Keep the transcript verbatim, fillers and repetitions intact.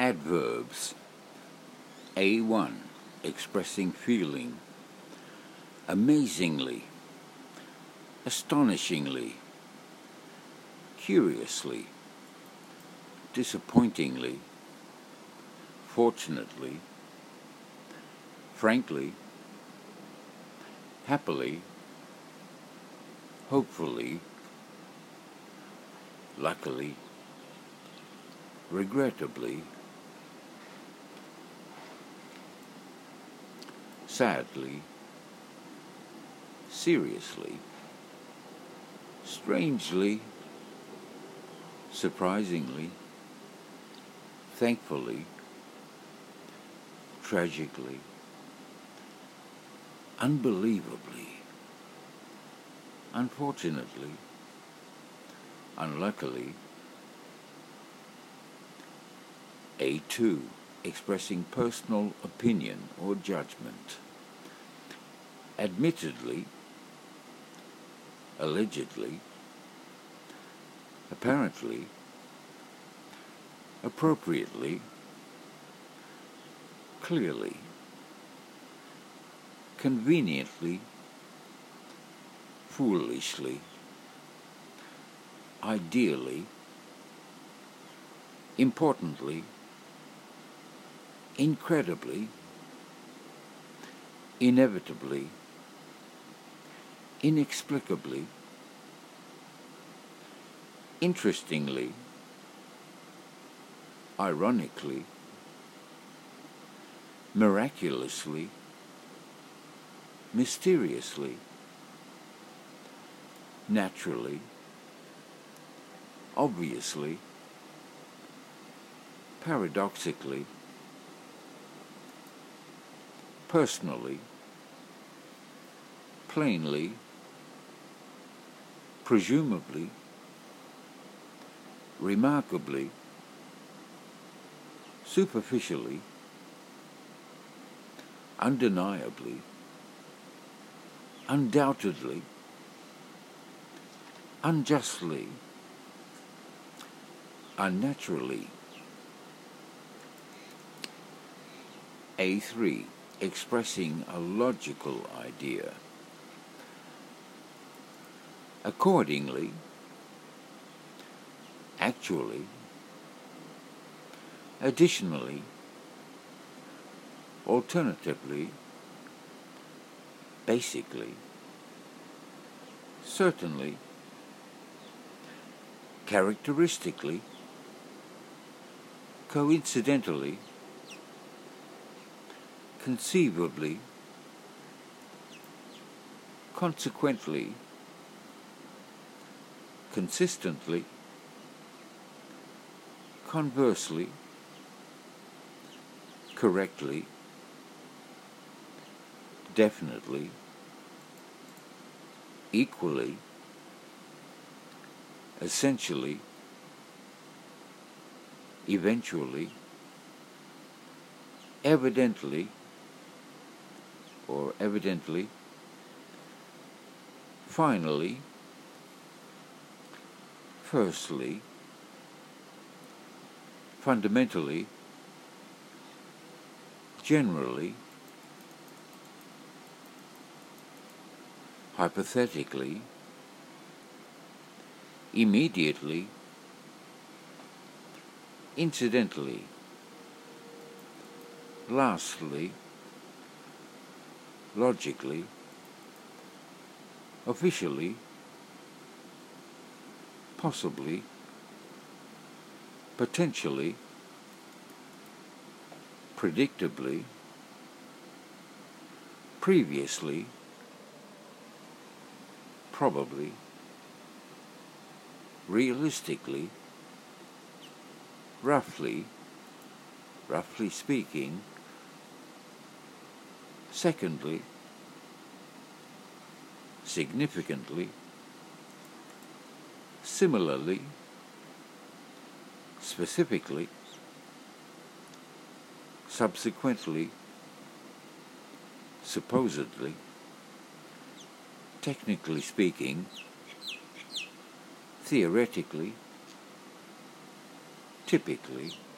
Adverbs. A one. Expressing feeling. Amazingly, astonishingly, curiously, disappointingly, fortunately, frankly, happily, hopefully, luckily, regrettably, sadly, seriously, strangely, surprisingly, thankfully, tragically, unbelievably, unfortunately, unluckily. A two. Expressing personal opinion or judgment. Admittedly, allegedly, apparently, appropriately, clearly, conveniently, foolishly, ideally, importantly, incredibly, inevitably, inexplicably, interestingly, ironically, miraculously, mysteriously, naturally, obviously, paradoxically, personally, plainly, presumably, remarkably, superficially, undeniably, undoubtedly, unjustly, unnaturally. A three. Expressing a logical idea. Accordingly, actually, additionally, alternatively, basically, certainly, characteristically, coincidentally, conceivably, consequently, consistently, conversely, correctly, definitely, equally, essentially, eventually, evidently, or evidently, finally, firstly, fundamentally, generally, hypothetically, immediately, incidentally, lastly, logically, officially, possibly, potentially, predictably, previously, probably, realistically, roughly, roughly speaking, secondly, significantly, similarly, specifically, subsequently, supposedly, technically speaking, theoretically, typically,